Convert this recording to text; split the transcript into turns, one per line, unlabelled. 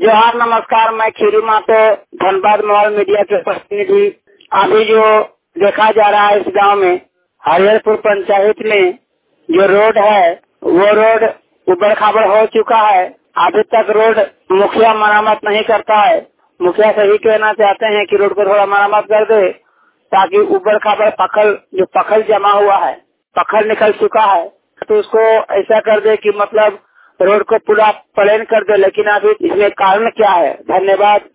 जोहार नमस्कार, मैं खीरू मातो धनबाद मोबाइल मीडिया के प्रतिनिधि। अभी जो देखा जा रहा है इस गांव में हरिहरपुर पंचायत में जो रोड है वो रोड उबड़ खाबड़ हो चुका है। अभी तक रोड मुखिया मरम्मत नहीं करता है। मुखिया से ही कहना चाहते हैं कि रोड को थोड़ा मरम्मत कर दे ताकि उबड़ खाबड़ पखल जमा हुआ है, पखल निकल चुका है तो उसको ऐसा कर दे कि मतलब रोड को पूरा प्लेन कर दे। लेकिन अभी इसमें कारण क्या है? धन्यवाद।